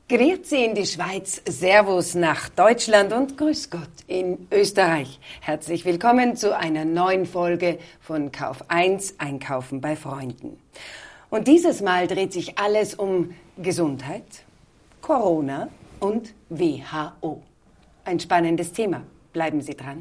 Grüezi in die Schweiz, Servus nach Deutschland und Grüß Gott in Österreich. Herzlich willkommen zu einer neuen Folge von Kauf 1, Einkaufen bei Freunden. Und dieses Mal dreht sich alles um Gesundheit, Corona und WHO. Ein spannendes Thema. Bleiben Sie dran.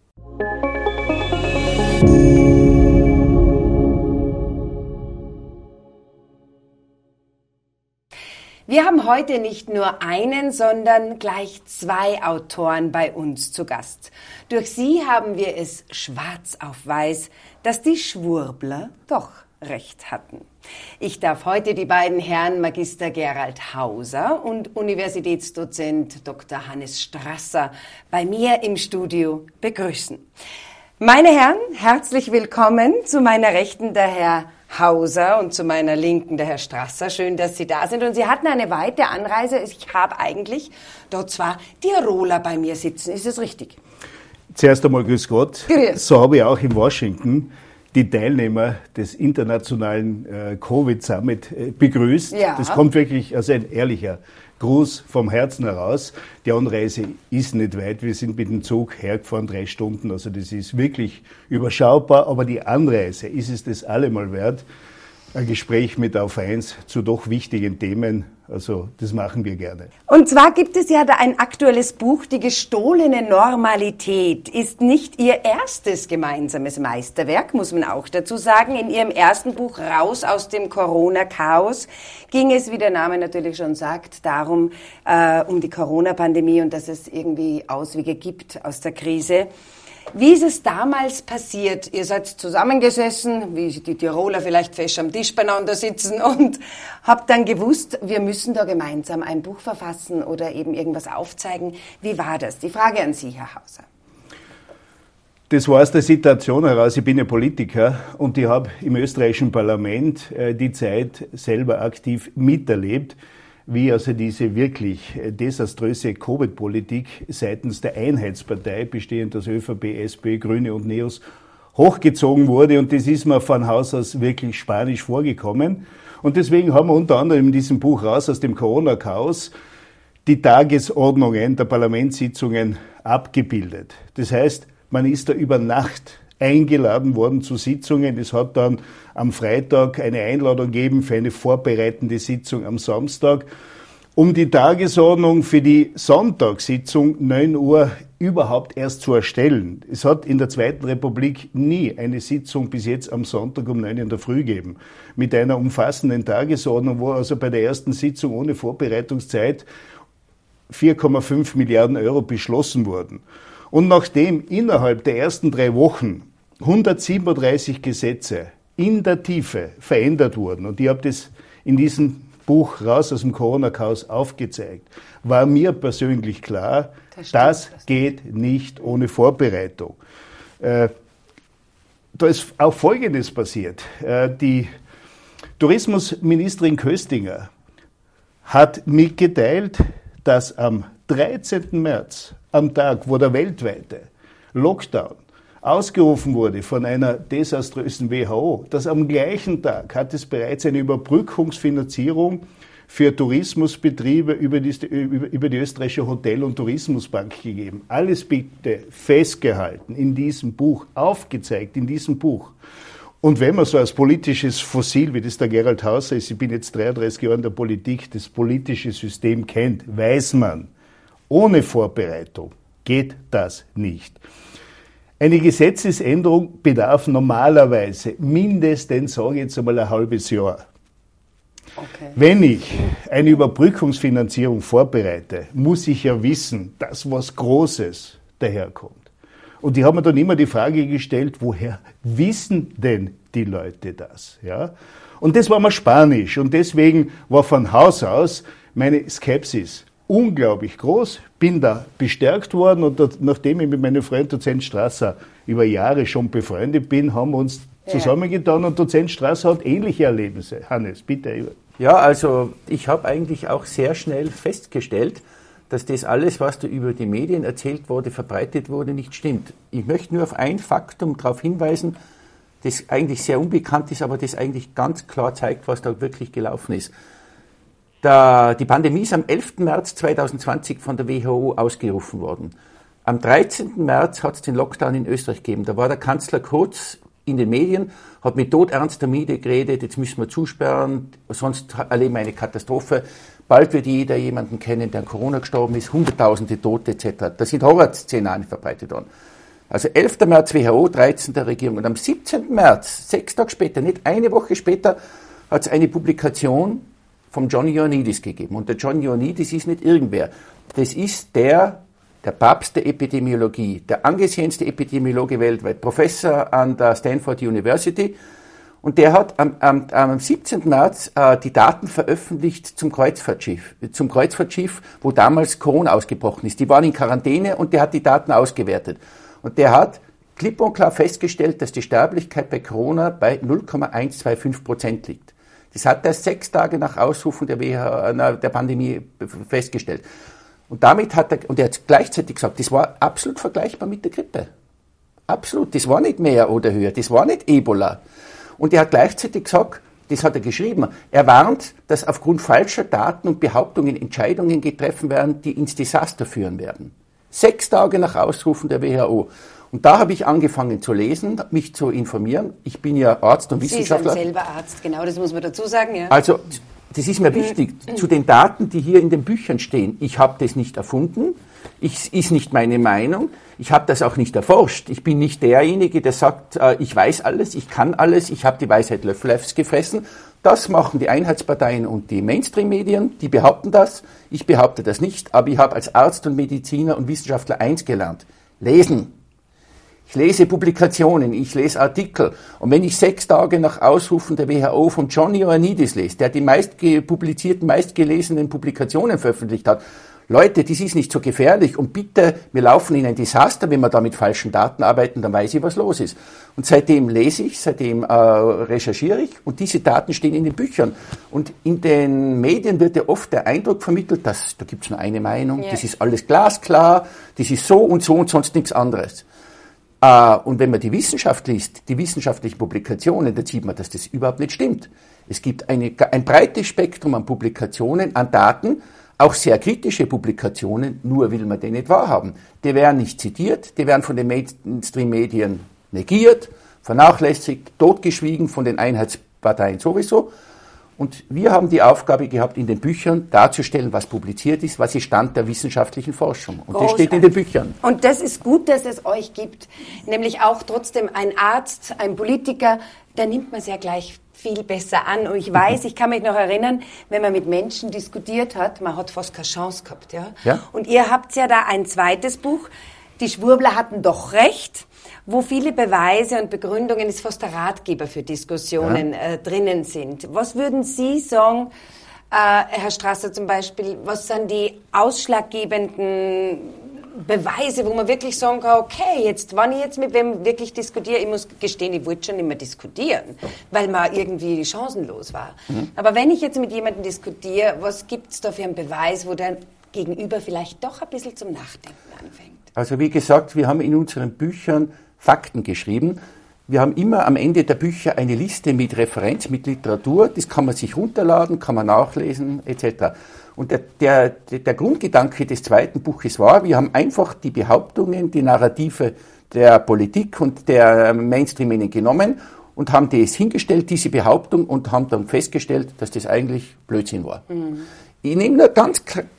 Wir haben heute nicht nur einen, sondern gleich zwei Autoren bei uns zu Gast. Durch sie haben wir es schwarz auf weiß, dass die Schwurbler doch recht hatten. Ich darf heute die beiden Herren Magister Gerald Hauser und Universitätsdozent Dr. Hannes Strasser bei mir im Studio begrüßen. Meine Herren, herzlich willkommen. Zu meiner Rechten der Herr Hauser und zu meiner Linken der Herr Strasser. Schön, dass Sie da sind. Und Sie hatten eine weite Anreise. Ich habe eigentlich dort zwar Tiroler bei mir sitzen. Ist es richtig? Zuerst einmal grüß Gott. Grüß. So habe ich auch in Washington die Teilnehmer des internationalen Covid-Summit begrüßt. Ja. Das kommt wirklich als ein ehrlicher Gruß vom Herzen heraus. Die Anreise ist nicht weit. Wir sind mit dem Zug hergefahren, 3 Stunden. Also das ist wirklich überschaubar. Aber die Anreise ist es das allemal wert. Ein Gespräch mit Auf 1 zu doch wichtigen Themen. Also das machen wir gerne. Und zwar gibt es ja da ein aktuelles Buch, Die gestohlene Normalität ist nicht Ihr erstes gemeinsames Meisterwerk, muss man auch dazu sagen. In Ihrem ersten Buch Raus aus dem Corona-Chaos ging es, wie der Name natürlich schon sagt, darum, um die Corona-Pandemie und dass es irgendwie Auswege gibt aus der Krise. Wie ist es damals passiert? Ihr seid zusammengesessen, wie die Tiroler vielleicht fest am Tisch beieinander sitzen und habt dann gewusst, wir müssen da gemeinsam ein Buch verfassen oder eben irgendwas aufzeigen. Wie war das? Die Frage an Sie, Herr Hauser. Das war aus der Situation heraus, ich bin ja Politiker und ich habe im österreichischen Parlament die Zeit selber aktiv miterlebt, wie also diese wirklich desaströse Covid-Politik seitens der Einheitspartei, bestehend aus ÖVP, SP, Grüne und NEOS, hochgezogen wurde. Und das ist mir von Haus aus wirklich spanisch vorgekommen. Und deswegen haben wir unter anderem in diesem Buch Raus aus dem Corona-Chaos die Tagesordnungen der Parlamentssitzungen abgebildet. Das heißt, man ist da über Nacht eingeladen worden zu Sitzungen. Es hat dann am Freitag eine Einladung gegeben für eine vorbereitende Sitzung am Samstag, um die Tagesordnung für die Sonntagssitzung 9 Uhr überhaupt erst zu erstellen. Es hat in der Zweiten Republik nie eine Sitzung bis jetzt am Sonntag um 9 Uhr in der Früh gegeben. Mit einer umfassenden Tagesordnung, wo also bei der ersten Sitzung ohne Vorbereitungszeit 4,5 Milliarden Euro beschlossen wurden. Und nachdem innerhalb der ersten 3 Wochen 137 Gesetze in der Tiefe verändert wurden, und ich habe das in diesem Buch Raus aus dem Corona-Chaos aufgezeigt, war mir persönlich klar, das geht nicht ohne Vorbereitung. Da ist auch Folgendes passiert. Die Tourismusministerin Köstinger hat mitgeteilt, dass am 13. März, am Tag, wo der weltweite Lockdown ausgerufen wurde von einer desaströsen WHO, dass am gleichen Tag hat es bereits eine Überbrückungsfinanzierung für Tourismusbetriebe über die österreichische Hotel- und Tourismusbank gegeben. Alles bitte festgehalten in diesem Buch, aufgezeigt in diesem Buch. Und wenn man so als politisches Fossil, wie das der Gerald Hauser ist, ich bin jetzt 33 Jahre in der Politik, das politische System kennt, weiß man, ohne Vorbereitung geht das nicht. Eine Gesetzesänderung bedarf normalerweise mindestens, sage ich jetzt einmal, ein halbes Jahr. Okay. Wenn ich eine Überbrückungsfinanzierung vorbereite, muss ich ja wissen, dass was Großes daherkommt. Und ich habe mir dann immer die Frage gestellt, woher wissen denn die Leute das? Ja? Und das war mir spanisch und deswegen war von Haus aus meine Skepsis unglaublich groß, bin da bestärkt worden und nachdem ich mit meinem Freund Dozent Strasser über Jahre schon befreundet bin, haben wir uns zusammengetan und Dozent Strasser hat ähnliche Erlebnisse. Hannes, bitte. Ja, also ich habe eigentlich auch sehr schnell festgestellt, dass das alles, was da über die Medien erzählt wurde, verbreitet wurde, nicht stimmt. Ich möchte nur auf ein Faktum darauf hinweisen, das eigentlich sehr unbekannt ist, aber das eigentlich ganz klar zeigt, was da wirklich gelaufen ist. Die Pandemie ist am 11. März 2020 von der WHO ausgerufen worden. Am 13. März hat es den Lockdown in Österreich gegeben. Da war der Kanzler Kurz in den Medien, hat mit todernster Miene geredet, jetzt müssen wir zusperren, sonst erleben wir eine Katastrophe. Bald wird jeder jemanden kennen, der an Corona gestorben ist, Hunderttausende Tote etc. Da sind Horrorszenarien verbreitet worden. Also 11. März WHO, 13. Regierung. Und am 17. März, 6 Tage später, nicht eine Woche später, hat es eine Publikation vom John Ioannidis gegeben. Und der John Ioannidis ist nicht irgendwer. Das ist der Papst der Epidemiologie, der angesehenste Epidemiologe weltweit, Professor an der Stanford University. Und der hat am 17. März die Daten veröffentlicht zum Kreuzfahrtschiff, wo damals Corona ausgebrochen ist. Die waren in Quarantäne und der hat die Daten ausgewertet. Und der hat klipp und klar festgestellt, dass die Sterblichkeit bei Corona bei 0,125% liegt. Das hat er 6 Tage nach Ausrufung der Pandemie festgestellt. Und damit er hat gleichzeitig gesagt, das war absolut vergleichbar mit der Grippe. Absolut. Das war nicht mehr oder höher. Das war nicht Ebola. Und er hat gleichzeitig gesagt, das hat er geschrieben, er warnt, dass aufgrund falscher Daten und Behauptungen Entscheidungen getroffen werden, die ins Desaster führen werden. 6 Tage nach Ausrufen der WHO. Und da habe ich angefangen zu lesen, mich zu informieren. Ich bin ja Arzt und Wissenschaftler. Sie sind selber Arzt, genau, das muss man dazu sagen. Ja. Also, das ist mir wichtig, zu den Daten, die hier in den Büchern stehen. Ich habe das nicht erfunden, ist nicht meine Meinung, ich habe das auch nicht erforscht. Ich bin nicht derjenige, der sagt, ich weiß alles, ich kann alles, ich habe die Weisheit Löffels gefressen. Das machen die Einheitsparteien und die Mainstream-Medien, die behaupten das. Ich behaupte das nicht, aber ich habe als Arzt und Mediziner und Wissenschaftler eins gelernt: Lesen. Ich lese Publikationen, ich lese Artikel. Und wenn ich 6 Tage nach Ausrufen der WHO von John Ioannidis lese, der die meistgelesenen Publikationen veröffentlicht hat, Leute, das ist nicht so gefährlich und bitte, wir laufen in ein Desaster, wenn wir da mit falschen Daten arbeiten, dann weiß ich, was los ist. Und seitdem lese ich, seitdem recherchiere ich und diese Daten stehen in den Büchern. Und in den Medien wird ja oft der Eindruck vermittelt, dass da gibt's nur eine Meinung, das ist alles glasklar, das ist so und sonst nichts anderes. Und wenn man die Wissenschaft liest, die wissenschaftlichen Publikationen, dann sieht man, dass das überhaupt nicht stimmt. Es gibt ein breites Spektrum an Publikationen, an Daten, auch sehr kritische Publikationen, nur will man die nicht wahrhaben. Die werden nicht zitiert, die werden von den Mainstream-Medien negiert, vernachlässigt, totgeschwiegen, von den Einheitsparteien sowieso. Und wir haben die Aufgabe gehabt, in den Büchern darzustellen, was publiziert ist, was ist Stand der wissenschaftlichen Forschung. Und das steht in den Büchern. Und das ist gut, dass es euch gibt. Nämlich auch trotzdem ein Arzt, ein Politiker, da nimmt man es ja gleich viel besser an. Und ich weiß, ich kann mich noch erinnern, wenn man mit Menschen diskutiert hat, man hat fast keine Chance gehabt. Ja? Und ihr habt ja da ein zweites Buch, Die Schwurbler hatten doch recht, wo viele Beweise und Begründungen, ist fast der Ratgeber für Diskussionen drinnen sind. Was würden Sie sagen, Herr Strasser zum Beispiel, was sind die ausschlaggebenden Beweise, wo man wirklich sagen kann, okay, jetzt, wenn ich jetzt mit wem wirklich diskutiere, ich muss gestehen, ich wollte schon nicht mehr diskutieren, weil man irgendwie chancenlos war. Aber wenn ich jetzt mit jemandem diskutiere, was gibt's da für einen Beweis, wo der Gegenüber vielleicht doch ein bisschen zum Nachdenken anfängt? Also wie gesagt, wir haben in unseren Büchern Fakten geschrieben. Wir haben immer am Ende der Bücher eine Liste mit Referenz, mit Literatur. Das kann man sich runterladen, kann man nachlesen, etc. Und der Grundgedanke des zweiten Buches war, wir haben einfach die Behauptungen, die Narrative der Politik und der Mainstream-Medien genommen und haben das hingestellt, diese Behauptung, und haben dann festgestellt, dass das eigentlich Blödsinn war. Ich nehme nur ganz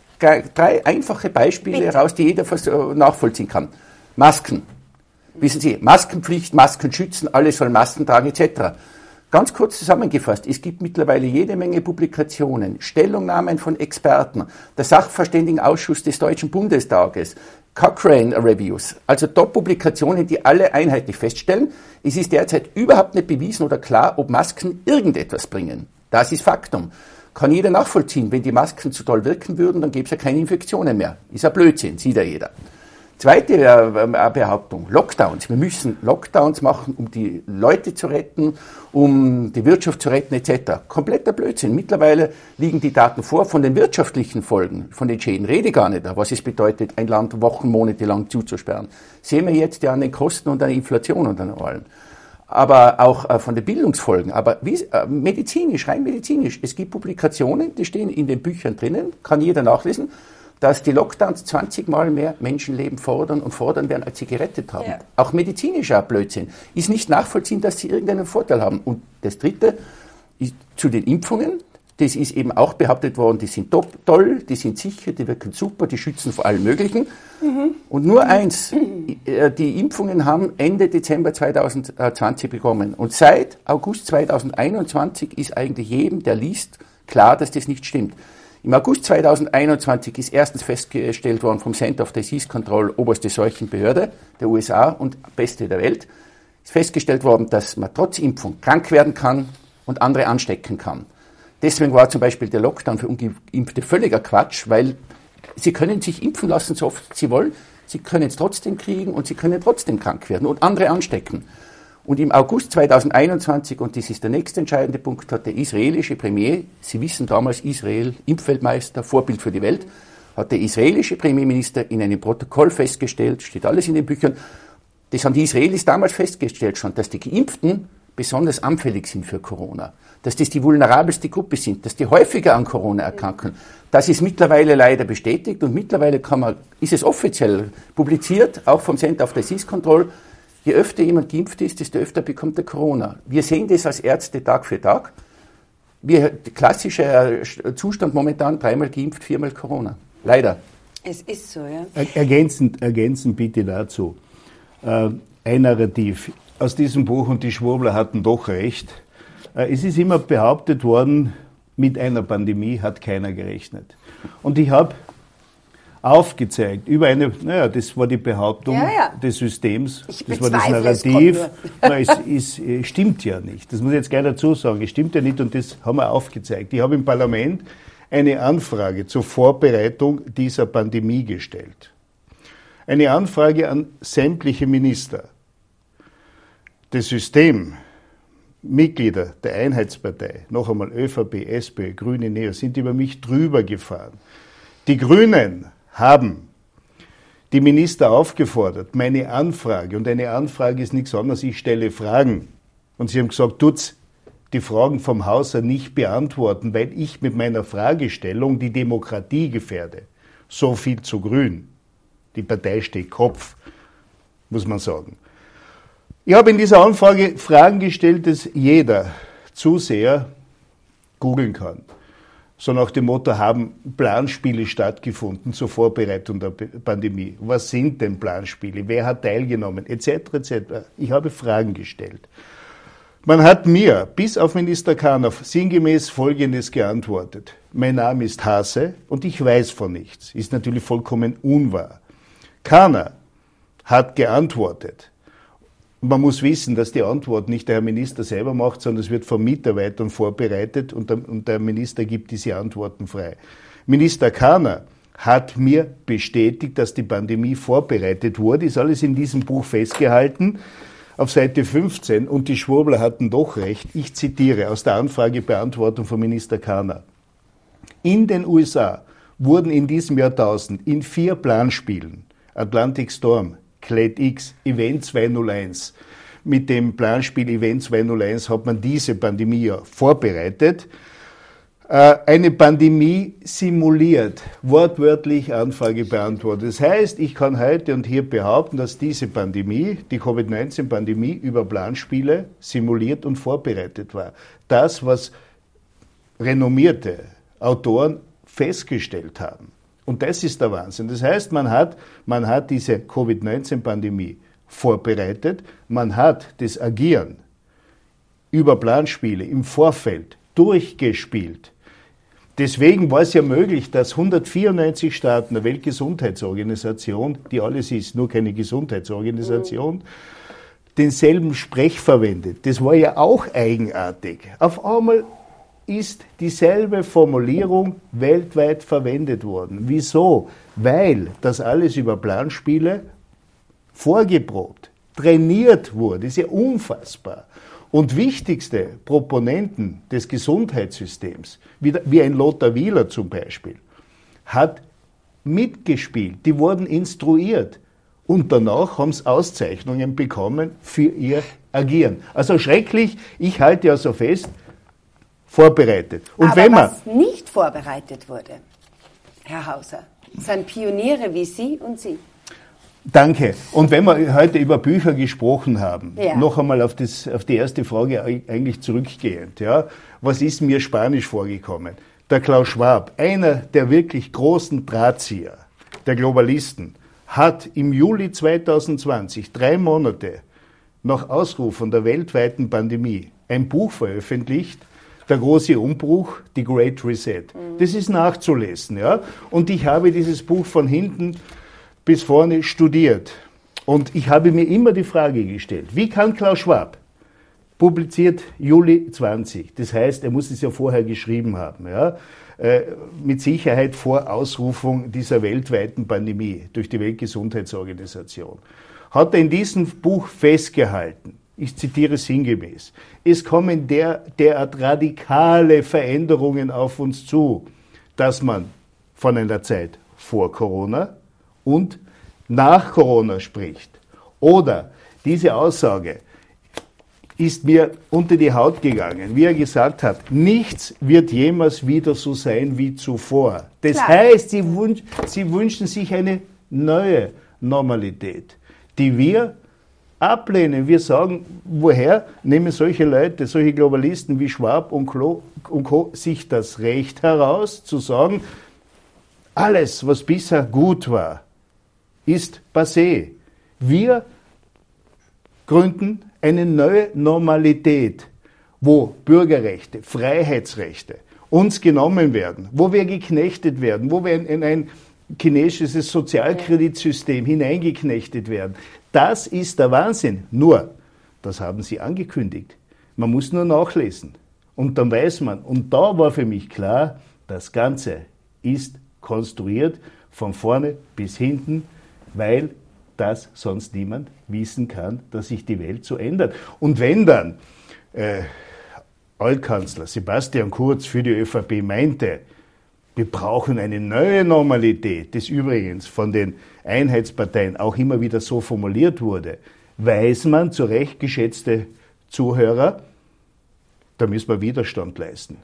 3 einfache Beispiele heraus, die jeder nachvollziehen kann. Masken. Wissen Sie, Maskenpflicht, Masken schützen, alle sollen Masken tragen etc. Ganz kurz zusammengefasst, es gibt mittlerweile jede Menge Publikationen, Stellungnahmen von Experten, der Sachverständigenausschuss des Deutschen Bundestages, Cochrane Reviews, also Top-Publikationen, die alle einheitlich feststellen, es ist derzeit überhaupt nicht bewiesen oder klar, ob Masken irgendetwas bringen. Das ist Faktum. Kann jeder nachvollziehen, wenn die Masken zu toll wirken würden, dann gäbe es ja keine Infektionen mehr. Ist ja Blödsinn, sieht ja jeder. Zweite Behauptung, Lockdowns. Wir müssen Lockdowns machen, um die Leute zu retten, um die Wirtschaft zu retten etc. Kompletter Blödsinn. Mittlerweile liegen die Daten vor von den wirtschaftlichen Folgen, von den Schäden. Rede gar nicht, was es bedeutet, ein Land Wochen, Monate lang zuzusperren. Sehen wir jetzt ja an den Kosten und an der Inflation und an allem. aber auch von den Bildungsfolgen. Aber medizinisch, rein medizinisch, es gibt Publikationen, die stehen in den Büchern drinnen, kann jeder nachlesen, dass die Lockdowns 20 Mal mehr Menschenleben fordern werden, als sie gerettet haben. Ja. Auch medizinischer Blödsinn. Ist nicht nachvollziehen, dass sie irgendeinen Vorteil haben. Und das Dritte ist zu den Impfungen. Das ist eben auch behauptet worden, die sind toll, die sind sicher, die wirken super, die schützen vor allem Möglichen. Und nur eins, die Impfungen haben Ende Dezember 2020 begonnen. Und seit August 2021 ist eigentlich jedem, der liest, klar, dass das nicht stimmt. Im August 2021 ist erstens festgestellt worden vom Center of Disease Control, oberste Seuchenbehörde der USA und beste der Welt, ist festgestellt worden, dass man trotz Impfung krank werden kann und andere anstecken kann. Deswegen war zum Beispiel der Lockdown für Ungeimpfte völliger Quatsch, weil sie können sich impfen lassen, so oft sie wollen, sie können es trotzdem kriegen und sie können trotzdem krank werden und andere anstecken. Und im August 2021, und das ist der nächste entscheidende Punkt, hat der israelische Premier, Sie wissen damals Israel, Impfweltmeister, Vorbild für die Welt, hat der israelische Premierminister in einem Protokoll festgestellt, steht alles in den Büchern, das haben die Israelis damals festgestellt schon, dass die Geimpften besonders anfällig sind für Corona, dass das die vulnerabelste Gruppe sind, dass die häufiger an Corona erkranken. Das ist mittlerweile leider bestätigt und mittlerweile ist es offiziell publiziert, auch vom Center of Disease Control. Je öfter jemand geimpft ist, desto öfter bekommt er Corona. Wir sehen das als Ärzte Tag für Tag. Der klassische Zustand momentan, 3-mal geimpft, 4-mal Corona. Leider. Es ist so, ja. Ergänzend bitte dazu. Ein Narrativ aus diesem Buch, und die Schwurbler hatten doch recht. Es ist immer behauptet worden, mit einer Pandemie hat keiner gerechnet. Und ich habe aufgezeigt, das war die Behauptung des Systems, das war das Narrativ. Es stimmt ja nicht. Das muss ich jetzt gleich dazu sagen. Es stimmt ja nicht und das haben wir aufgezeigt. Ich habe im Parlament eine Anfrage zur Vorbereitung dieser Pandemie gestellt. Eine Anfrage an sämtliche Minister. Das System, Mitglieder der Einheitspartei, noch einmal ÖVP, SPÖ, Grüne, NEO, sind über mich drüber gefahren. Die Grünen haben die Minister aufgefordert, meine Anfrage, und eine Anfrage ist nichts anderes, ich stelle Fragen. Und sie haben gesagt, tut's die Fragen vom Haus nicht beantworten, weil ich mit meiner Fragestellung die Demokratie gefährde. So viel zu Grün. Die Partei steht Kopf, muss man sagen. Ich habe in dieser Anfrage Fragen gestellt, dass jeder Zuseher googeln kann. So nach dem Motto, haben Planspiele stattgefunden zur Vorbereitung der Pandemie? Was sind denn Planspiele? Wer hat teilgenommen? Etc. etc. Ich habe Fragen gestellt. Man hat mir, bis auf Minister Kanauf, sinngemäß Folgendes geantwortet. Mein Name ist Hase und ich weiß von nichts. Ist natürlich vollkommen unwahr. Kana hat geantwortet. Man muss wissen, dass die Antwort nicht der Herr Minister selber macht, sondern es wird von Mitarbeitern vorbereitet und der Minister gibt diese Antworten frei. Minister Kana hat mir bestätigt, dass die Pandemie vorbereitet wurde. Ist alles in diesem Buch festgehalten, auf Seite 15. Und die Schwurbler hatten doch recht. Ich zitiere aus der Anfragebeantwortung von Minister Kana. In den USA wurden in diesem Jahrtausend in 4 Planspielen, Atlantic Storm, Kled X, Event 201. Mit dem Planspiel Event 201 hat man diese Pandemie ja vorbereitet. Eine Pandemie simuliert, wortwörtlich Anfrage beantwortet. Das heißt, ich kann heute und hier behaupten, dass diese Pandemie, die Covid-19-Pandemie, über Planspiele simuliert und vorbereitet war. Das, was renommierte Autoren festgestellt haben. Und das ist der Wahnsinn. Das heißt, man hat diese Covid-19-Pandemie vorbereitet, man hat das Agieren über Planspiele im Vorfeld durchgespielt. Deswegen war es ja möglich, dass 194 Staaten der Weltgesundheitsorganisation, die alles ist, nur keine Gesundheitsorganisation, denselben Sprech verwendet. Das war ja auch eigenartig. Auf einmal ist dieselbe Formulierung weltweit verwendet worden. Wieso? Weil das alles über Planspiele vorgeprobt, trainiert wurde. Das ist ja unfassbar. Und wichtigste Proponenten des Gesundheitssystems, wie ein Lothar Wieler zum Beispiel, hat mitgespielt. Die wurden instruiert. Und danach haben sie Auszeichnungen bekommen für ihr Agieren. Also schrecklich, ich halte ja so fest, vorbereitet. Und aber wenn man was nicht vorbereitet wurde, Herr Hauser, sind Pioniere wie Sie und Sie. Danke. Und wenn wir heute über Bücher gesprochen haben, Ja. noch einmal auf die erste Frage eigentlich zurückgehend. Ja, was ist mir Spanisch vorgekommen? Der Klaus Schwab, einer der wirklich großen Drahtzieher der Globalisten, hat im Juli 2020, 3 Monate nach Ausruf von der weltweiten Pandemie, ein Buch veröffentlicht, Der große Umbruch, die Great Reset. Das ist nachzulesen. Ja? Und ich habe dieses Buch von hinten bis vorne studiert. Und ich habe mir immer die Frage gestellt, wie kann Klaus Schwab, publiziert Juli 20, das heißt, er muss es ja vorher geschrieben haben, ja, mit Sicherheit vor Ausrufung dieser weltweiten Pandemie durch die Weltgesundheitsorganisation, hat er in diesem Buch festgehalten, ich zitiere sinngemäß, es kommen derart radikale Veränderungen auf uns zu, dass man von einer Zeit vor Corona und nach Corona spricht. Oder diese Aussage ist mir unter die Haut gegangen, wie er gesagt hat, nichts wird jemals wieder so sein wie zuvor. Das Klar. heißt, sie wünschen sich eine neue Normalität, die wir ablehnen. Wir sagen, woher nehmen solche Leute, solche Globalisten wie Schwab und Co. sich das Recht heraus, zu sagen, alles, was bisher gut war, ist passé. Wir gründen eine neue Normalität, wo Bürgerrechte, Freiheitsrechte uns genommen werden, wo wir geknechtet werden, wo wir in ein chinesisches Sozialkreditsystem hineingeknechtet werden. Das ist der Wahnsinn. Nur, das haben sie angekündigt. Man muss nur nachlesen. Und dann weiß man, und da war für mich klar, das Ganze ist konstruiert von vorne bis hinten, weil das sonst niemand wissen kann, dass sich die Welt so ändert. Und wenn dann Altkanzler Sebastian Kurz für die ÖVP meinte, wir brauchen eine neue Normalität, das übrigens von den Einheitsparteien auch immer wieder so formuliert wurde, weiß man, zu Recht geschätzte Zuhörer, da müssen wir Widerstand leisten.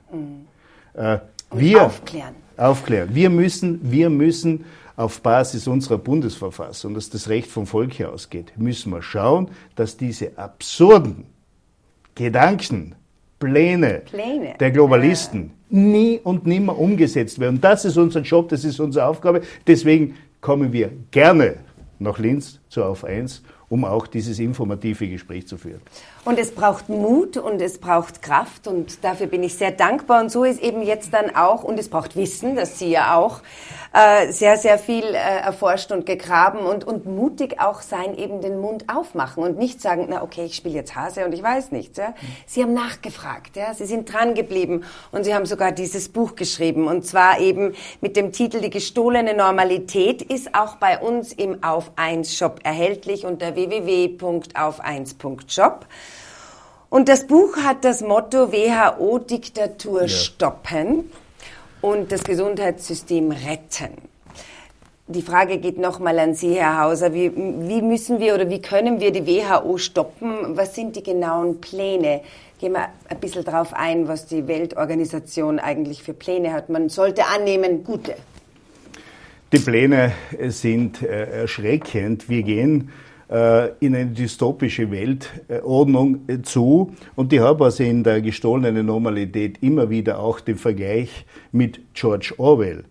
Aufklären. Wir müssen auf Basis unserer Bundesverfassung, dass das Recht vom Volke ausgeht, müssen wir schauen, dass diese absurden Gedanken, Pläne der Globalisten nie und nimmer umgesetzt werden. Das ist unser Job, das ist unsere Aufgabe. Deswegen kommen wir gerne nach Linz zu Auf 1, um auch dieses informative Gespräch zu führen. Und es braucht Mut und es braucht Kraft und dafür bin ich sehr dankbar. Und so ist eben jetzt dann auch, und es braucht Wissen, das Sie ja auch sehr, sehr viel erforscht und gegraben und mutig auch sein, eben den Mund aufmachen und nicht sagen, na okay, ich spiele jetzt Hase und ich weiß nichts. Ja? Sie haben nachgefragt, ja? Sie sind dran geblieben und Sie haben sogar dieses Buch geschrieben. Und zwar eben mit dem Titel Die gestohlene Normalität, ist auch bei uns im Auf 1 Shop erhältlich unter www.auf1.shop. Und das Buch hat das Motto WHO-Diktatur stoppen und das Gesundheitssystem retten. Die Frage geht nochmal an Sie, Herr Hauser. Wie müssen wir oder wie können wir die WHO stoppen? Was sind die genauen Pläne? Gehen wir ein bisschen drauf ein, was die Weltorganisation eigentlich für Pläne hat. Man sollte annehmen, gute. Die Pläne sind erschreckend. Wir gehen in eine dystopische Weltordnung zu. Und ich habe also in der gestohlenen Normalität immer wieder auch den Vergleich mit George Orwell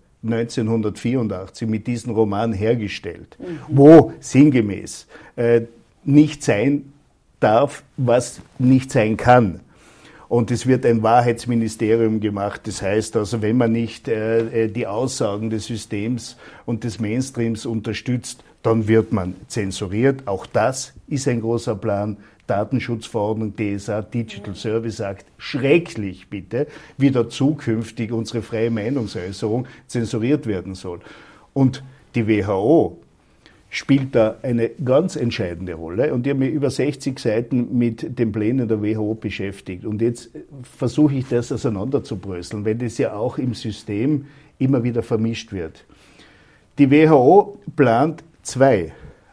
1984, mit diesem Roman hergestellt, wo sinngemäß nicht sein darf, was nicht sein kann. Und es wird ein Wahrheitsministerium gemacht. Das heißt also, wenn man nicht die Aussagen des Systems und des Mainstreams unterstützt, dann wird man zensuriert. Auch das ist ein großer Plan. Datenschutzverordnung, DSA, Digital Service Act, schrecklich bitte, wie da zukünftig unsere freie Meinungsäußerung zensuriert werden soll. Und die WHO spielt da eine ganz entscheidende Rolle. Und ich habe mich über 60 Seiten mit den Plänen der WHO beschäftigt. Und jetzt versuche ich das auseinanderzubröseln, weil das ja auch im System immer wieder vermischt wird. Die WHO plant 2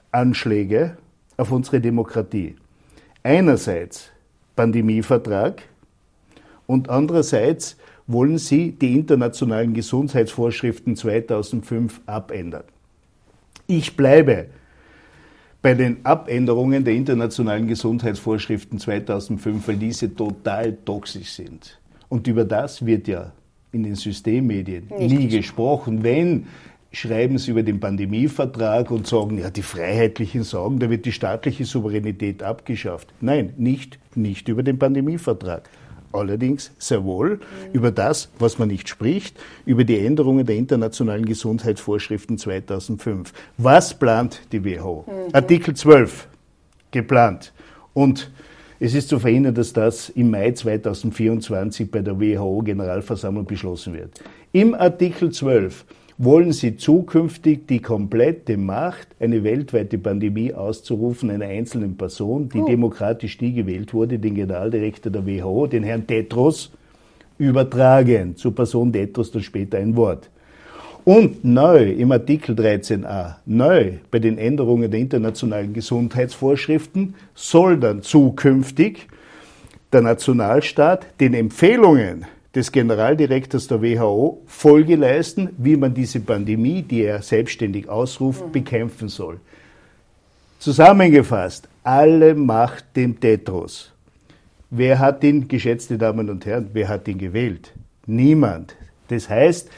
Anschläge auf unsere Demokratie. Einerseits Pandemievertrag und andererseits wollen sie die internationalen Gesundheitsvorschriften 2005 abändern. Ich bleibe bei den Abänderungen der internationalen Gesundheitsvorschriften 2005, weil diese total toxisch sind. Und über das wird ja in den Systemmedien nie gesprochen. Wenn, schreiben sie über den Pandemievertrag und sagen, ja, die Freiheitlichen sagen, da wird die staatliche Souveränität abgeschafft. Nein, nicht über den Pandemievertrag. Allerdings sehr wohl über das, was man nicht spricht, über die Änderungen der internationalen Gesundheitsvorschriften 2005. Was plant die WHO? Artikel 12 geplant. Und es ist zu verhindern, dass das im Mai 2024 bei der WHO-Generalversammlung beschlossen wird. Im Artikel 12 wollen sie zukünftig die komplette Macht, eine weltweite Pandemie auszurufen, einer einzelnen Person, die demokratisch die gewählt wurde, den Generaldirektor der WHO, den Herrn Tedros, übertragen. Zur Person Tedros dann später ein Wort. Und neu im Artikel 13a, neu bei den Änderungen der internationalen Gesundheitsvorschriften, soll dann zukünftig der Nationalstaat den Empfehlungen des Generaldirektors der WHO Folge leisten, wie man diese Pandemie, die er selbstständig ausruft, bekämpfen soll. Zusammengefasst, alle Macht dem Tedros. Wer hat ihn, geschätzte Damen und Herren, wer hat ihn gewählt? Niemand. Das heißt,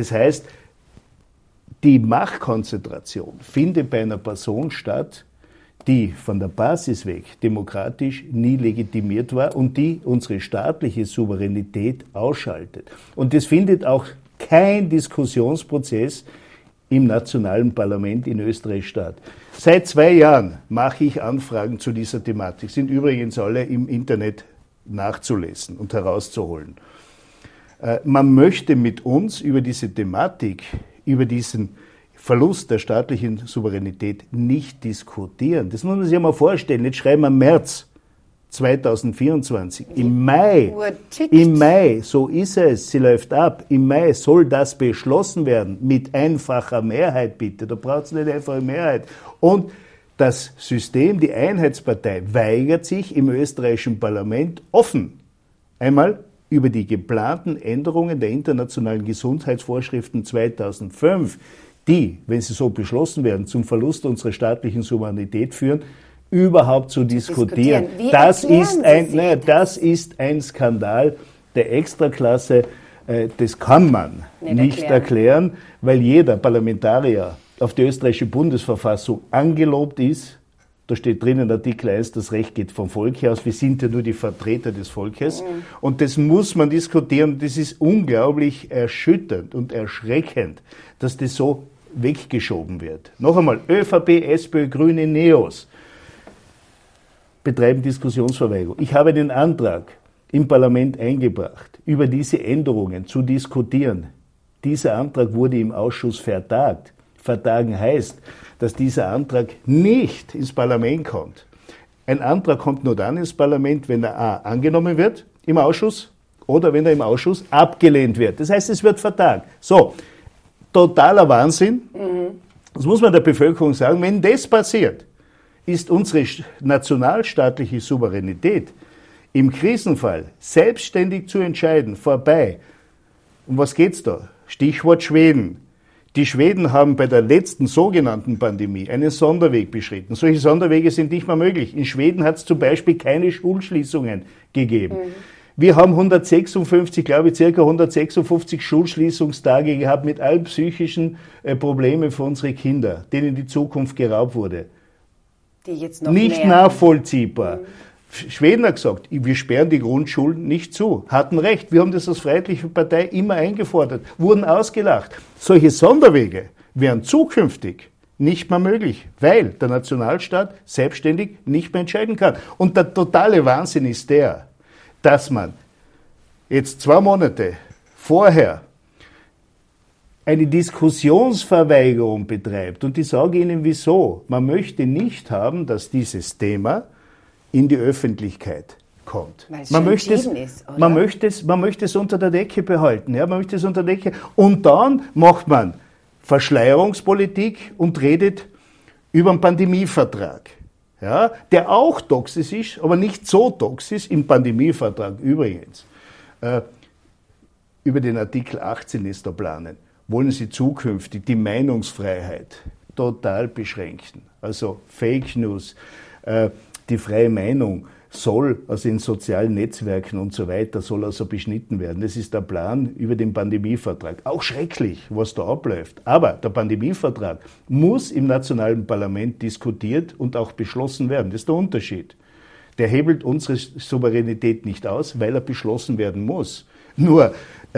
die Machtkonzentration findet bei einer Person statt, die von der Basis weg demokratisch nie legitimiert war und die unsere staatliche Souveränität ausschaltet. Und es findet auch kein Diskussionsprozess im nationalen Parlament in Österreich statt. Seit 2 Jahren mache ich Anfragen zu dieser Thematik, sind übrigens alle im Internet nachzulesen und herauszuholen. Man möchte mit uns über diese Thematik, über diesen Verlust der staatlichen Souveränität nicht diskutieren. Das muss man sich mal vorstellen. Jetzt schreiben wir März 2024. Im Mai, so ist es, sie läuft ab. Im Mai soll das beschlossen werden. Mit einfacher Mehrheit bitte. Da braucht es nicht eine einfache Mehrheit. Und das System, die Einheitspartei, weigert sich im österreichischen Parlament offen einmal über die geplanten Änderungen der internationalen Gesundheitsvorschriften 2005, die, wenn sie so beschlossen werden, zum Verlust unserer staatlichen Souveränität führen, überhaupt zu diskutieren. Das ist ein Skandal der Extraklasse. Das kann man nicht erklären, weil jeder Parlamentarier auf die österreichische Bundesverfassung angelobt ist. Da steht drin in Artikel 1, das Recht geht vom Volk aus. Wir sind ja nur die Vertreter des Volkes. Und das muss man diskutieren. Das ist unglaublich erschütternd und erschreckend, dass das so weggeschoben wird. Noch einmal, ÖVP, SPÖ, Grüne, NEOS betreiben Diskussionsverweigerung. Ich habe den Antrag im Parlament eingebracht, über diese Änderungen zu diskutieren. Dieser Antrag wurde im Ausschuss vertagt. Vertagen heißt, dass dieser Antrag nicht ins Parlament kommt. Ein Antrag kommt nur dann ins Parlament, wenn er a. angenommen wird im Ausschuss oder wenn er im Ausschuss abgelehnt wird. Das heißt, es wird vertagt. So, totaler Wahnsinn. Das muss man der Bevölkerung sagen. Wenn das passiert, ist unsere nationalstaatliche Souveränität im Krisenfall selbstständig zu entscheiden vorbei. Um was geht's da? Stichwort Schweden. Die Schweden haben bei der letzten sogenannten Pandemie einen Sonderweg beschritten. Solche Sonderwege sind nicht mehr möglich. In Schweden hat es zum Beispiel keine Schulschließungen gegeben. Wir haben 156, glaube ich, circa 156 Schulschließungstage gehabt mit allen psychischen Problemen für unsere Kinder, denen die Zukunft geraubt wurde. Die jetzt noch nicht nachvollziehbar. Schweden hat gesagt, wir sperren die Grundschulen nicht zu. Hatten recht. Wir haben das als Freiheitliche Partei immer eingefordert, wurden ausgelacht. Solche Sonderwege wären zukünftig nicht mehr möglich, weil der Nationalstaat selbstständig nicht mehr entscheiden kann. Und der totale Wahnsinn ist der, dass man jetzt 2 Monate vorher eine Diskussionsverweigerung betreibt. Und ich sage Ihnen wieso. Man möchte nicht haben, dass dieses Thema in die Öffentlichkeit kommt. Man möchte es unter der Decke behalten. Ja, man möchte es unter der Decke. Und dann macht man Verschleierungspolitik und redet über einen Pandemievertrag, ja, der auch toxisch ist, aber nicht so toxisch im Pandemievertrag übrigens. Über den Artikel 18 ist da planen. Wollen Sie zukünftig die Meinungsfreiheit total beschränken? Also Fake News, die freie Meinung soll, also in sozialen Netzwerken und so weiter, soll also beschnitten werden. Das ist der Plan über den Pandemievertrag. Auch schrecklich, was da abläuft. Aber der Pandemievertrag muss im nationalen Parlament diskutiert und auch beschlossen werden. Das ist der Unterschied. Der hebelt unsere Souveränität nicht aus, weil er beschlossen werden muss. Nur,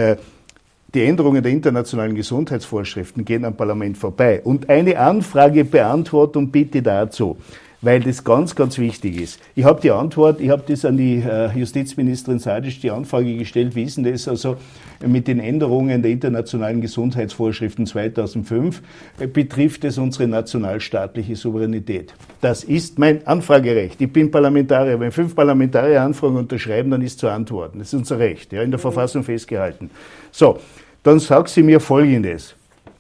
die Änderungen der internationalen Gesundheitsvorschriften gehen am Parlament vorbei. Und eine Anfragebeantwortung bitte dazu, weil das ganz, ganz wichtig ist. Ich habe die Antwort, ich habe das an die Justizministerin Sadic die Anfrage gestellt, wie ist denn das also mit den Änderungen der internationalen Gesundheitsvorschriften 2005, betrifft es unsere nationalstaatliche Souveränität. Das ist mein Anfragerecht. Ich bin Parlamentarier. Wenn 5 Parlamentarier Anfragen unterschreiben, dann ist zu antworten. Das ist unser Recht, ja, in der Verfassung festgehalten. So, dann sagt sie mir Folgendes.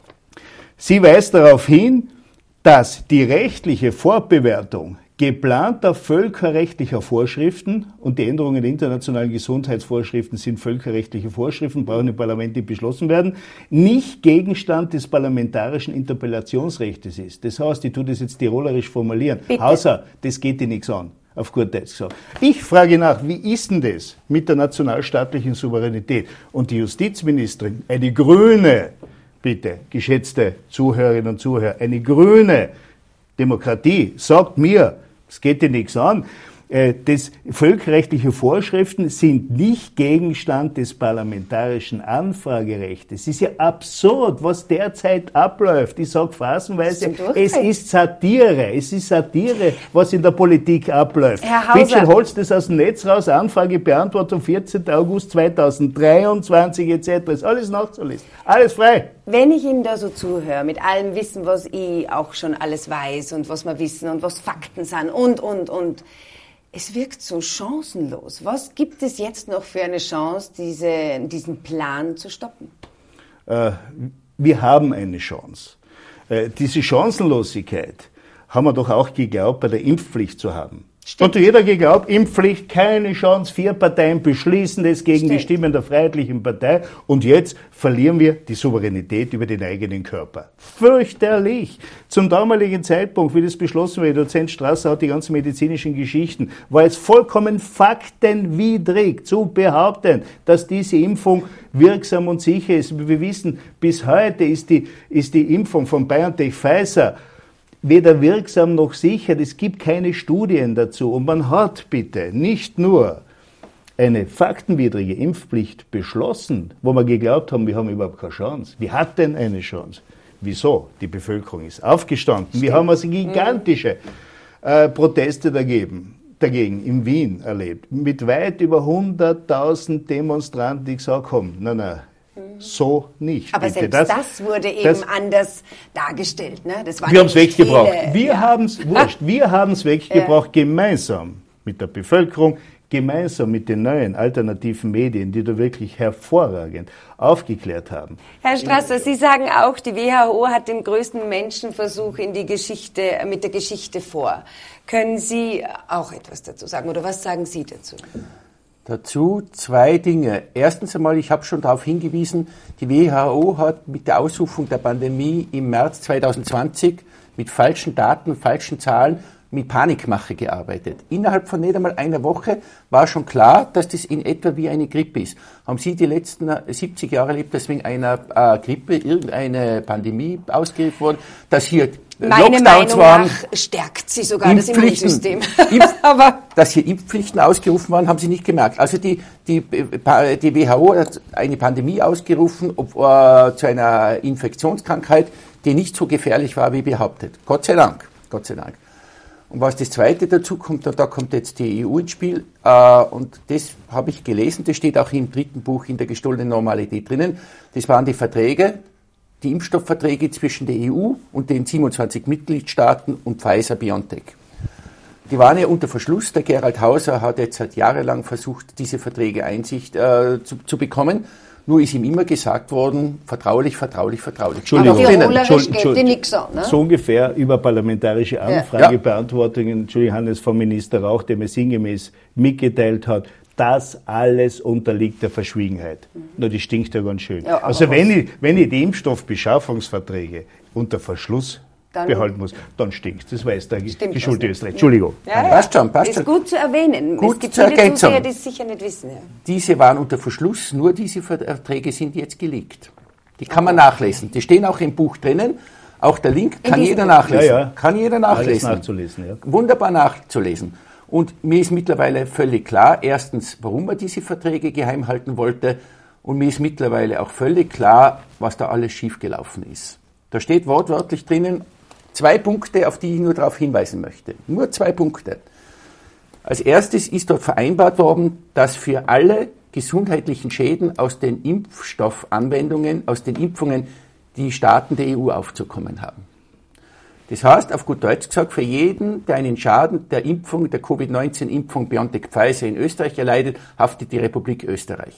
Sie weist darauf hin, dass die rechtliche Fortbewertung geplanter völkerrechtlicher Vorschriften, und die Änderungen der internationalen Gesundheitsvorschriften sind völkerrechtliche Vorschriften, brauchen im Parlament nicht beschlossen werden, nicht Gegenstand des parlamentarischen Interpellationsrechts ist. Das heißt, ich tue das jetzt tirolerisch formulieren, außer das geht dir nichts an. Auf gut Deutsch gesagt. Ich frage nach, wie ist denn das mit der nationalstaatlichen Souveränität? Und die Justizministerin, eine Grüne, bitte, geschätzte Zuhörerinnen und Zuhörer, eine grüne Demokratie sagt mir, es geht dir nichts an, das völkerrechtliche Vorschriften sind nicht Gegenstand des parlamentarischen Anfragerechts. Es ist ja absurd, was derzeit abläuft. Ich sage phasenweise, es ist Satire, was in der Politik abläuft. Bitte holst das aus dem Netz raus, Anfrage beantwortet am 14. August 2023 etc. Ist alles nachzulesen, alles frei. Wenn ich Ihnen da so zuhöre, mit allem Wissen, was ich auch schon alles weiß und was wir wissen und was Fakten sind und, es wirkt so chancenlos. Was gibt es jetzt noch für eine Chance, diesen Plan zu stoppen? Wir haben eine Chance. Diese Chancenlosigkeit haben wir doch auch geglaubt, bei der Impfpflicht zu haben. Stimmt. Und jeder geglaubt, Impfpflicht, keine Chance, 4 Parteien beschließen das gegen die Stimmen der Freiheitlichen Partei und jetzt verlieren wir die Souveränität über den eigenen Körper. Fürchterlich! Zum damaligen Zeitpunkt, wie das beschlossen wurde, Dozent Strasser hat die ganzen medizinischen Geschichten, war es vollkommen faktenwidrig zu behaupten, dass diese Impfung wirksam und sicher ist. Wir wissen, bis heute ist die Impfung von BioNTech Pfizer weder wirksam noch sicher, es gibt keine Studien dazu. Und man hat bitte nicht nur eine faktenwidrige Impfpflicht beschlossen, wo wir geglaubt haben, wir haben überhaupt keine Chance. Wir hatten eine Chance. Wieso? Die Bevölkerung ist aufgestanden. Stimmt. Wir haben also gigantische Proteste dagegen in Wien erlebt. Mit weit über 100.000 Demonstranten, die gesagt haben, nein, so nicht. Aber bitte. Selbst das wurde eben anders dargestellt. Ne? Das wir haben es weggebracht. Wir haben es weggebracht, gemeinsam mit der Bevölkerung, gemeinsam mit den neuen alternativen Medien, die da wirklich hervorragend aufgeklärt haben. Herr Strasser, Sie sagen auch, die WHO hat den größten Menschenversuch mit der Geschichte vor. Können Sie auch etwas dazu sagen oder was sagen Sie dazu? Dazu 2 Dinge. Erstens einmal, ich habe schon darauf hingewiesen, die WHO hat mit der Ausrufung der Pandemie im März 2020 mit falschen Daten, falschen Zahlen, mit Panikmache gearbeitet. Innerhalb von nicht einmal einer Woche war schon klar, dass das in etwa wie eine Grippe ist. Haben Sie die letzten 70 Jahre erlebt, dass wegen einer Grippe irgendeine Pandemie ausgerufen wurde, dass hier Meine Meinung nach stärkt sie sogar das Immunsystem. Dass hier Impfpflichten ausgerufen waren, haben Sie nicht gemerkt. Also die WHO hat eine Pandemie ausgerufen zu einer Infektionskrankheit, die nicht so gefährlich war wie behauptet. Gott sei Dank. Gott sei Dank. Und was das Zweite dazu kommt, und da kommt jetzt die EU ins Spiel, und das habe ich gelesen, das steht auch im 3. Buch in der gestohlenen Normalität drinnen, das waren die Verträge, die Impfstoffverträge zwischen der EU und den 27 Mitgliedstaaten und Pfizer-BioNTech. Die waren ja unter Verschluss. Der Gerald Hauser hat jetzt seit jahrelang versucht, diese Verträge Einsicht zu bekommen. Nur ist ihm immer gesagt worden, vertraulich, vertraulich, vertraulich. Entschuldigung. Aber tirolerisch geht dir nichts an, ne? So ungefähr über parlamentarische Anfragebeantwortungen, Entschuldigung, Hannes, vom Minister Rauch, der mir sinngemäß mitgeteilt hat, das alles unterliegt der Verschwiegenheit. Na, das stinkt ja ganz schön. Ja, also wenn ich die Impfstoffbeschaffungsverträge unter Verschluss behalten muss, dann stinkt es. Das weiß der geschulte Österreich. Entschuldigung. Ja. Passt schon. Ist gut zu erwähnen. Gut es gibt zur viele Ergänzung. Zuseher, die es sicher nicht wissen. Ja. Diese waren unter Verschluss, nur diese Verträge sind jetzt geleakt. Die kann man nachlesen. Die stehen auch im Buch drinnen. Auch der Link kann jeder nachlesen. Ja. Kann jeder nachlesen. Alles nachzulesen, ja. Wunderbar nachzulesen. Und mir ist mittlerweile völlig klar, erstens, warum man diese Verträge geheim halten wollte. Und mir ist mittlerweile auch völlig klar, was da alles schiefgelaufen ist. Da steht wortwörtlich drinnen, 2 Punkte, auf die ich nur darauf hinweisen möchte. Nur 2 Punkte. Als erstes ist dort vereinbart worden, dass für alle gesundheitlichen Schäden aus den Impfstoffanwendungen, aus den Impfungen, die Staaten der EU aufzukommen haben. Das heißt, auf gut Deutsch gesagt, für jeden, der einen Schaden der Impfung, der Covid-19-Impfung BioNTech-Pfizer in Österreich erleidet, haftet die Republik Österreich.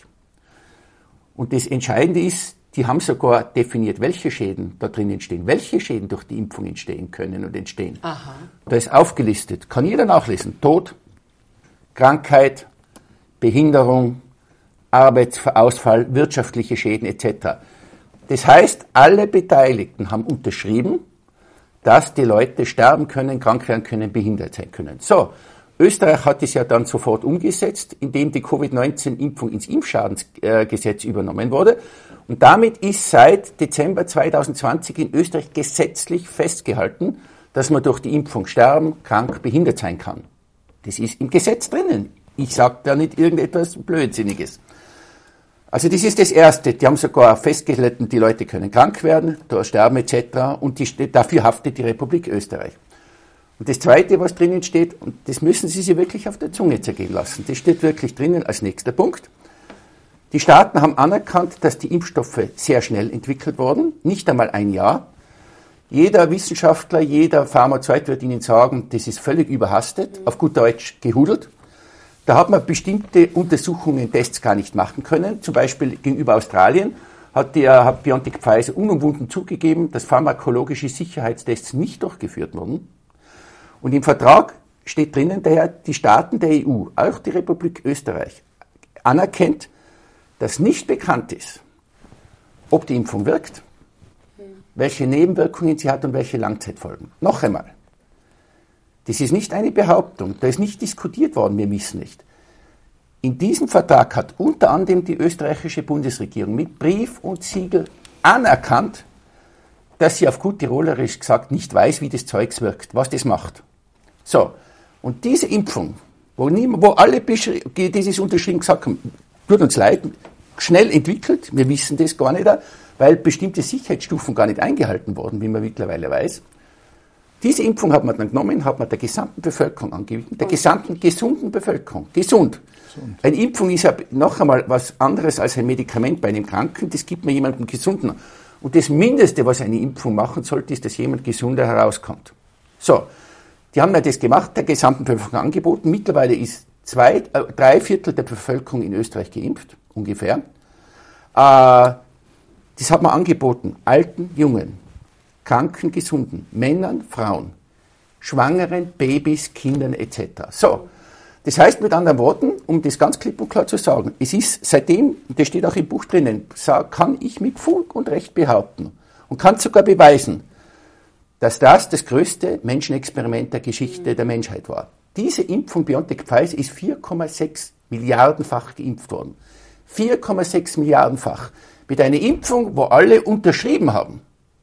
Und das Entscheidende ist, die haben sogar definiert, welche Schäden da drin entstehen, welche Schäden durch die Impfung entstehen können und entstehen. Aha. Da ist aufgelistet, kann jeder nachlesen, Tod, Krankheit, Behinderung, Arbeitsausfall, wirtschaftliche Schäden etc. Das heißt, alle Beteiligten haben unterschrieben, dass die Leute sterben können, krank werden können, behindert sein können. So, Österreich hat es ja dann sofort umgesetzt, indem die Covid-19-Impfung ins Impfschadensgesetz übernommen wurde. Und damit ist seit Dezember 2020 in Österreich gesetzlich festgehalten, dass man durch die Impfung sterben, krank, behindert sein kann. Das ist im Gesetz drinnen. Ich sage da nicht irgendetwas Blödsinniges. Also das ist das Erste. Die haben sogar festgehalten, die Leute können krank werden, sterben etc. Und dafür haftet die Republik Österreich. Und das Zweite, was drinnen steht, und das müssen Sie sich wirklich auf der Zunge zergehen lassen, das steht wirklich drinnen als nächster Punkt. Die Staaten haben anerkannt, dass die Impfstoffe sehr schnell entwickelt wurden, nicht einmal ein Jahr. Jeder Wissenschaftler, jeder Pharmazeut wird Ihnen sagen, das ist völlig überhastet, auf gut Deutsch gehudelt. Da hat man bestimmte Untersuchungen, Tests gar nicht machen können. Zum Beispiel gegenüber Australien hat BioNTech Pfizer unumwunden zugegeben, dass pharmakologische Sicherheitstests nicht durchgeführt wurden. Und im Vertrag steht drinnen daher, die Staaten der EU, auch die Republik Österreich, anerkennt, dass nicht bekannt ist, ob die Impfung wirkt, welche Nebenwirkungen sie hat und welche Langzeitfolgen. Noch einmal, das ist nicht eine Behauptung, da ist nicht diskutiert worden, wir wissen nicht. In diesem Vertrag hat unter anderem die österreichische Bundesregierung mit Brief und Siegel anerkannt, dass sie auf gut Tirolerisch gesagt nicht weiß, wie das Zeugs wirkt, was das macht. So, und diese Impfung, wo alle, die das unterschrieben gesagt haben, tut uns leid, schnell entwickelt, wir wissen das gar nicht, weil bestimmte Sicherheitsstufen gar nicht eingehalten wurden, wie man mittlerweile weiß. Diese Impfung hat man dann genommen, hat man der gesamten Bevölkerung angegeben, der gesamten gesunden Bevölkerung. Gesund. Eine Impfung ist ja noch einmal was anderes als ein Medikament bei einem Kranken, das gibt man jemandem Gesunden. Und das Mindeste, was eine Impfung machen sollte, ist, dass jemand gesunder herauskommt. So, die haben ja das gemacht, der gesamten Bevölkerung angeboten. Mittlerweile ist 3/4 der Bevölkerung in Österreich geimpft, ungefähr. Das hat man angeboten, Alten, Jungen, Kranken, Gesunden, Männern, Frauen, Schwangeren, Babys, Kindern etc. So, das heißt mit anderen Worten, um das ganz klipp und klar zu sagen, es ist seitdem, das steht auch im Buch drinnen, kann ich mit Fug und Recht behaupten und kann sogar beweisen, dass das größte Menschenexperiment der Geschichte der Menschheit war. Diese Impfung BioNTech Pfizer ist 4,6 Milliardenfach geimpft worden. 4,6 Milliardenfach. Mit einer Impfung, wo alle unterschrieben haben.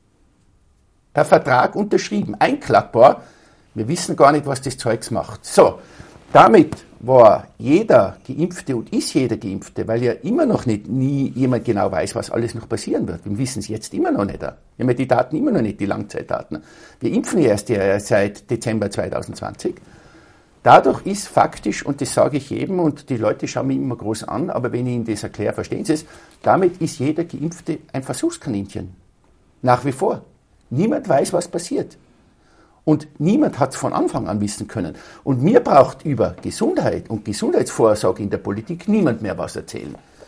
Der Vertrag unterschrieben, einklagbar. Wir wissen gar nicht, was das Zeugs macht. So, damit war jeder Geimpfte und ist jeder Geimpfte, weil ja immer noch nie jemand genau weiß, was alles noch passieren wird. Wir wissen es jetzt immer noch nicht. Wir haben ja die Daten immer noch nicht, die Langzeitdaten. Wir impfen erst seit Dezember 2020. Dadurch ist faktisch, und das sage ich jedem, und die Leute schauen mich immer groß an, aber wenn ich Ihnen das erkläre, verstehen Sie es, damit ist jeder Geimpfte ein Versuchskaninchen. Nach wie vor. Niemand weiß, was passiert. Und niemand hat es von Anfang an wissen können. Und mir braucht über Gesundheit und Gesundheitsvorsorge in der Politik niemand mehr was erzählen.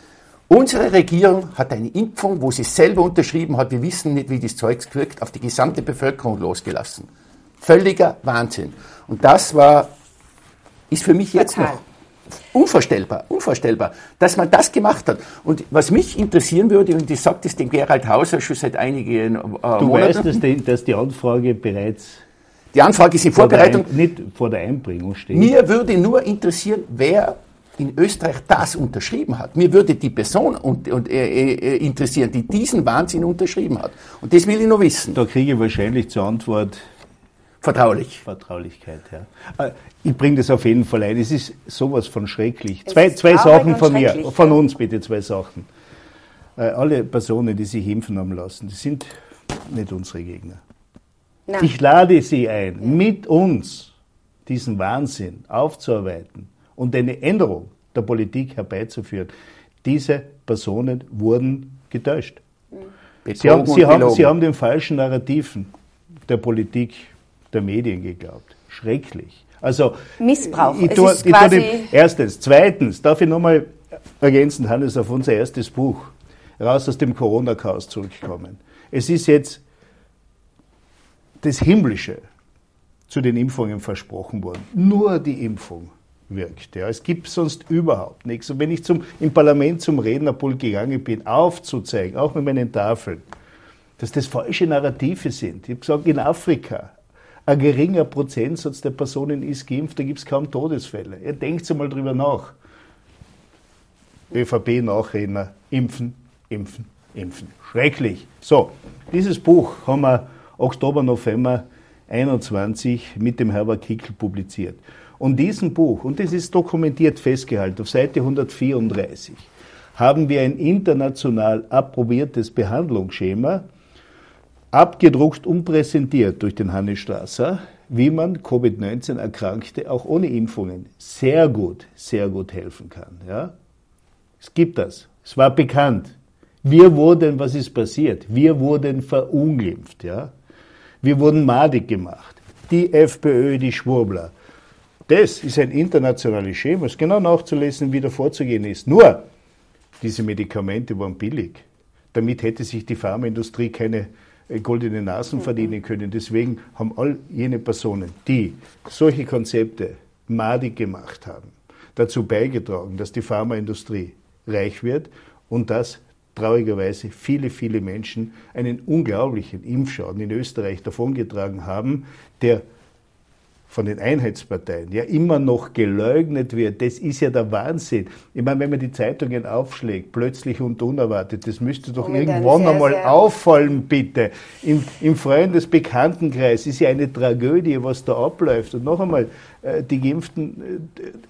Unsere Regierung hat eine Impfung, wo sie selber unterschrieben hat, wir wissen nicht, wie das Zeug wirkt, auf die gesamte Bevölkerung losgelassen. Völliger Wahnsinn. Und das ist für mich jetzt noch unvorstellbar, dass man das gemacht hat. Und was mich interessieren würde, und ich sage das dem Gerald Hauser schon seit einigen Monaten. Du weißt, dass die Anfrage bereits... Die Anfrage ist in Vorbereitung. Nicht vor der Einbringung steht. Mir würde nur interessieren, wer in Österreich das unterschrieben hat. Mir würde die Person interessieren, die diesen Wahnsinn unterschrieben hat. Und das will ich noch wissen. Da kriege ich wahrscheinlich zur Antwort... Vertraulichkeit, ja. Ich bringe das auf jeden Fall ein. Es ist sowas von schrecklich. Zwei Sachen von mir, von uns bitte, 2 Sachen. Alle Personen, die sich impfen haben lassen, die sind nicht unsere Gegner. Nein. Ich lade Sie ein, mit uns diesen Wahnsinn aufzuarbeiten und eine Änderung der Politik herbeizuführen. Diese Personen wurden getäuscht. Sie haben den falschen Narrativen der Politik, der Medien geglaubt. Schrecklich. Also Missbrauch. Erstens. Zweitens, darf ich nochmal ergänzen, Hannes, auf unser erstes Buch, raus aus dem Corona-Chaos zurückkommen. Es ist jetzt das Himmlische zu den Impfungen versprochen worden. Nur die Impfung wirkt. Ja. Es gibt sonst überhaupt nichts. Und wenn ich im Parlament zum Rednerpult gegangen bin, aufzuzeigen, auch mit meinen Tafeln, dass das falsche Narrative sind. Ich habe gesagt, in Afrika, ein geringer Prozentsatz der Personen ist geimpft, da gibt es kaum Todesfälle. Ihr denkt mal drüber nach. ÖVP-Nachredner, impfen. Schrecklich. So, dieses Buch haben wir Oktober, November 21 mit dem Herbert Kickl publiziert. Und diesem Buch, und das ist dokumentiert festgehalten, auf Seite 134, haben wir ein international approbiertes Behandlungsschema, abgedruckt und präsentiert durch den Hannes Strasser, wie man Covid-19-Erkrankte auch ohne Impfungen sehr gut helfen kann. Ja? Es gibt das. Es war bekannt. Was ist passiert? Wir wurden verunglimpft. Ja? Wir wurden madig gemacht. Die FPÖ, die Schwurbler. Das ist ein internationales Schema. Es ist genau nachzulesen, wie da vorzugehen ist. Nur, diese Medikamente waren billig. Damit hätte sich die Pharmaindustrie keine goldene Nasen verdienen können. Deswegen haben all jene Personen, die solche Konzepte madig gemacht haben, dazu beigetragen, dass die Pharmaindustrie reich wird und dass traurigerweise viele, viele Menschen einen unglaublichen Impfschaden in Österreich davongetragen haben, der von den Einheitsparteien ja immer noch geleugnet wird. Das ist ja der Wahnsinn. Ich meine, wenn man die Zeitungen aufschlägt, plötzlich und unerwartet, das müsste doch irgendwann einmal auffallen, bitte. Im Freundesbekanntenkreis ist ja eine Tragödie, was da abläuft. Und noch einmal, die Geimpften,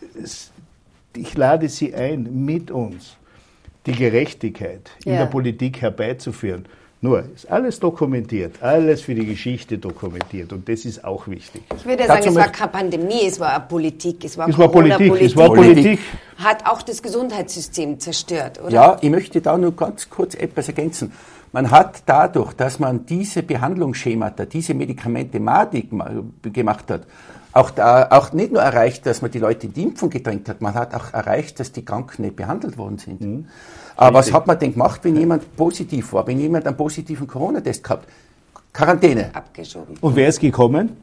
ich lade Sie ein, mit uns die Gerechtigkeit in der Politik herbeizuführen. Nur, ist alles dokumentiert, alles für die Geschichte dokumentiert und das ist auch wichtig. Ich würde sagen, es war keine Pandemie, es war Politik, es war Politik. Hat auch das Gesundheitssystem zerstört, oder? Ja, ich möchte da nur ganz kurz etwas ergänzen. Man hat dadurch, dass man diese Behandlungsschemata, diese Medikamente madig gemacht hat, auch nicht nur erreicht, dass man die Leute in die Impfung gedrängt hat, man hat auch erreicht, dass die Kranken nicht behandelt worden sind. Mhm. Aber was hat man denn gemacht, wenn jemand positiv war, wenn jemand einen positiven Corona-Test gehabt? Quarantäne. Abgeschoben. Und wer ist gekommen?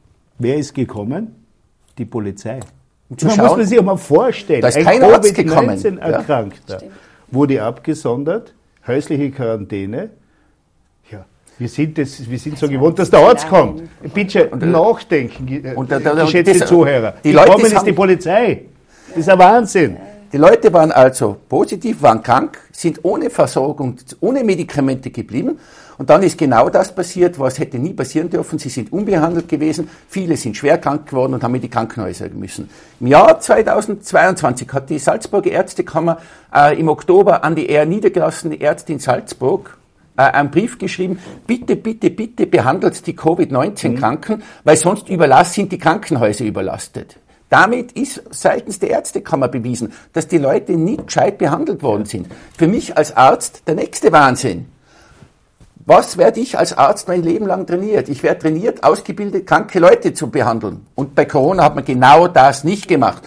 Die Polizei. Das muss man sich auch mal vorstellen. Da ist kein Arzt gekommen. Ein Erkrankter wurde abgesondert, häusliche Quarantäne. Ja, wir sind so gewohnt, dass der Arzt kommt. Bitte nachdenken, geschätzte Zuhörer. Die Leute ist die Polizei. Das ist ein Wahnsinn. Die Leute waren also positiv, waren krank, sind ohne Versorgung, ohne Medikamente geblieben. Und dann ist genau das passiert, was hätte nie passieren dürfen. Sie sind unbehandelt gewesen. Viele sind schwer krank geworden und haben in die Krankenhäuser müssen. Im Jahr 2022 hat die Salzburger Ärztekammer im Oktober an die eher niedergelassene Ärzte in Salzburg einen Brief geschrieben, bitte behandelt die Covid-19-Kranken, weil sonst sind die Krankenhäuser überlastet. Damit ist seitens der Ärztekammer bewiesen, dass die Leute nicht gescheit behandelt worden sind. Für mich als Arzt der nächste Wahnsinn. Was werde ich als Arzt mein Leben lang trainiert? Ich werde trainiert, ausgebildet, kranke Leute zu behandeln. Und bei Corona hat man genau das nicht gemacht.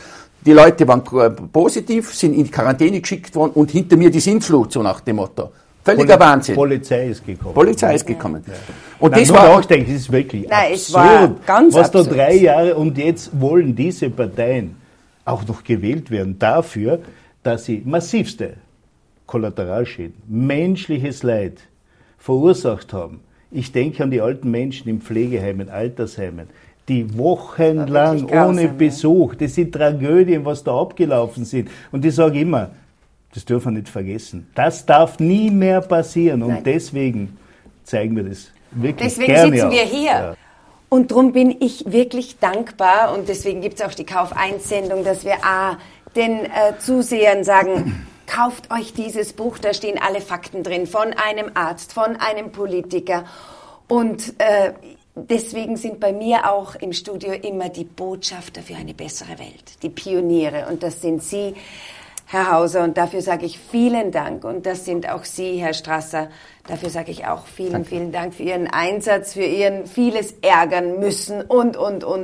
Die Leute waren positiv, sind in Quarantäne geschickt worden und hinter mir die Sintflut, so nach dem Motto. Völliger Wahnsinn. Polizei ist gekommen. Polizei ist gekommen. Ja. Und Nein, das war auch, denke ich, das ist wirklich Nein, absurd, es war ganz was absurd. da 3 Jahre und jetzt wollen diese Parteien auch noch gewählt werden dafür, dass sie massivste Kollateralschäden, menschliches Leid verursacht haben. Ich denke an die alten Menschen in Pflegeheimen, Altersheimen, die wochenlang ohne Besuch, das sind Tragödien, was da abgelaufen sind. Und ich sage immer, das dürfen wir nicht vergessen. Das darf nie mehr passieren. Und Nein. Deswegen zeigen wir das wirklich Deswegen gerne sitzen auf. wir hier. Ja. Und darum bin ich wirklich dankbar und deswegen gibt es auch die Kauf-1-Sendung, dass wir den Zusehern sagen, kauft euch dieses Buch, da stehen alle Fakten drin, von einem Arzt, von einem Politiker. Und deswegen sind bei mir auch im Studio immer die Botschafter für eine bessere Welt, die Pioniere. Und das sind Sie, Herr Hauser, und dafür sage ich vielen Dank. Und das sind auch Sie, Herr Strasser. Dafür sage ich auch vielen Dank für Ihren Einsatz, für Ihren vieles ärgern müssen und.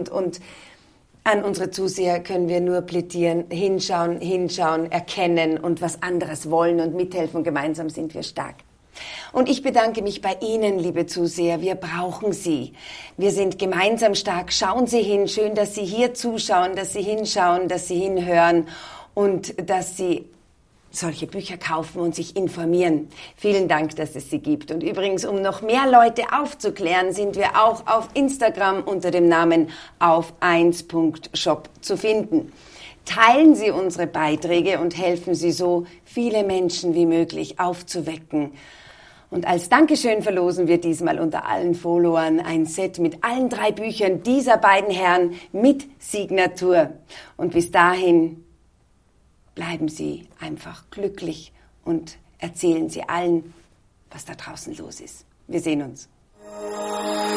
An unsere Zuseher können wir nur plädieren, hinschauen, erkennen und was anderes wollen und mithelfen. Gemeinsam sind wir stark. Und ich bedanke mich bei Ihnen, liebe Zuseher. Wir brauchen Sie. Wir sind gemeinsam stark. Schauen Sie hin. Schön, dass Sie hier zuschauen, dass Sie hinschauen, dass Sie hinhören und dass Sie solche Bücher kaufen und sich informieren. Vielen Dank, dass es sie gibt. Und übrigens, um noch mehr Leute aufzuklären, sind wir auch auf Instagram unter dem Namen auf1.shop zu finden. Teilen Sie unsere Beiträge und helfen Sie so, viele Menschen wie möglich aufzuwecken. Und als Dankeschön verlosen wir diesmal unter allen Followern ein Set mit allen 3 Büchern dieser beiden Herren mit Signatur. Und bis dahin bleiben Sie einfach glücklich und erzählen Sie allen, was da draußen los ist. Wir sehen uns.